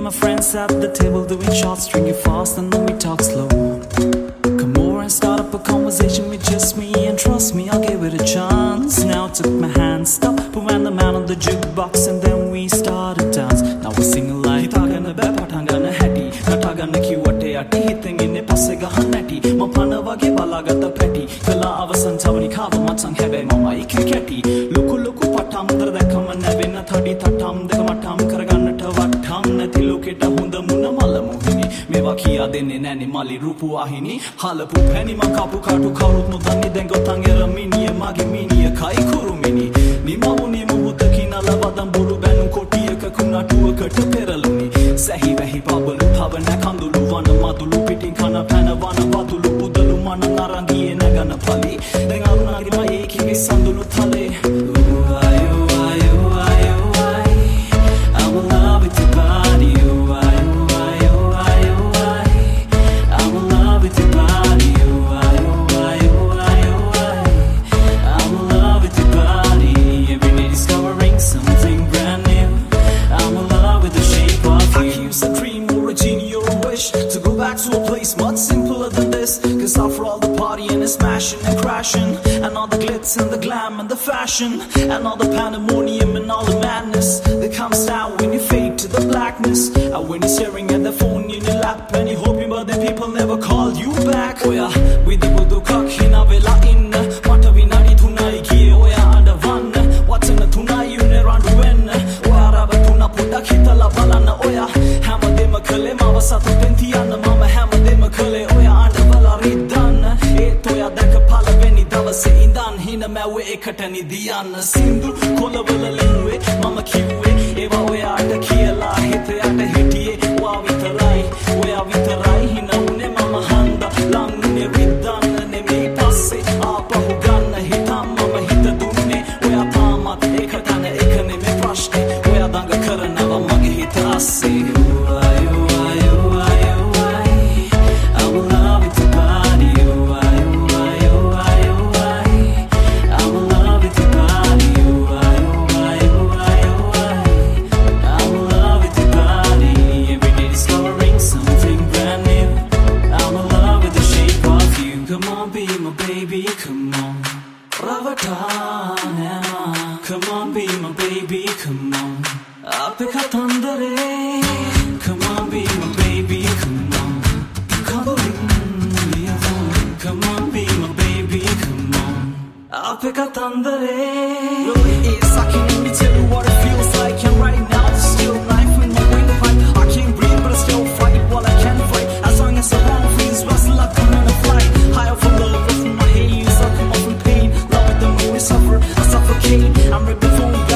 my friends at the table doing shots, drinking fast, and then we talk slow. Come over and start up a conversation with just me, and trust me, I'll give it a chance. Now took my hand, stop, put man the man on the jukebox, and then we started dance. Now we sing like Hitagana be patangana hattie, Natagana kiwate ati hitting in a passega hanati, Mapana wage balagata petty, Kala avasan tawani kava matsang hebe mama ikikati, Luku patamdra the common nevina 30 tatam the matam karagana tavatam nati loketa hunda muna malamuhini, Mevakia dene nani mali rupu ahini, Halapu penny makapu katu karut mudani dengo tangera mini magi mini kai kurumini, Nimamuni mutakina lavadam buru banu kotia kakuna to a kataperaluni, Sahi vehi babalu pavana kandulu vana madulu pitting kana panavana batulu udalu mana narangi nagana pali, Dengaruna gima eki sandulu tale. To a place much simpler than this, cause after all the partying is smashing and crashing, and all the glitz and the glam and the fashion, and all the pandemonium and all the madness that comes down when you fade to the blackness, and when you're staring at the phone in your lap and you're hoping but the people never call you back. Oh yeah, with the budu kakhina vela in mata vinari thunai ki oh yeah under one what's in the thunai you ne randu when oh yeah raba thuna puta khitala balana oh yeah hamade makale mava satu pentiana mama hamade makale oh yeah under bala ridan e to ya dak phala veni davase indan hina mawe ekatani diyan sindu kolawala lenwe mama kiwe eva oh yeah ata khiyala hite ata hitiye wa vitarai oh yeah vitarai hina une mama handa langne ridan ne me passe apa ganna hitam mama hita dunne oh yeah pama ekatana ekane me prashne oh yeah danga karana wa mage hitase. Come on, be my baby, come on. Apeka tandare. Come on, be my baby, come on. Come on, be my baby, come on. Apeka tandare. It's I can't even tell you what it feels like. And right now, it's still life in my windpipe. I can't breathe, but I still fight while I can fight. As long as the wrong feels rustle, I come on a flight. High off from love, from my haze, I come off from pain. Love with the moon, suffer, I suffocate. I'm ripping from